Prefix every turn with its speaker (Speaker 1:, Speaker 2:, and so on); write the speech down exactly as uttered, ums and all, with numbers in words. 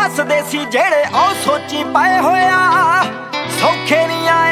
Speaker 1: ਵਸਦੇ ਸੀ ਜਿਹੜੇ ਉਹ ਸੋਚੀ ਪਏ ਹੋਇਆ ਸੌਖੇ ਨਹੀਂ ਆਏ